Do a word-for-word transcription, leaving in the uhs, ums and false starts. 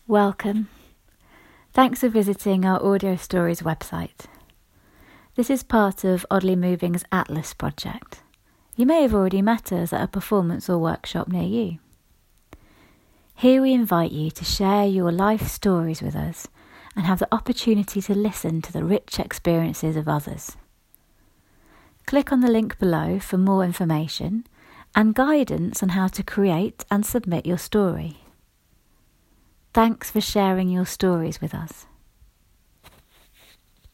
Welcome. Thanks for visiting our Audio Stories website. This is part of Oddly Moving's Atlas project. You may have already met us at a performance or workshop near you. Here we invite you to share your life stories with us and have the opportunity to listen to the rich experiences of others. Click on the link below for more information and guidance on how to create and submit your story. Thanks for sharing your stories with us.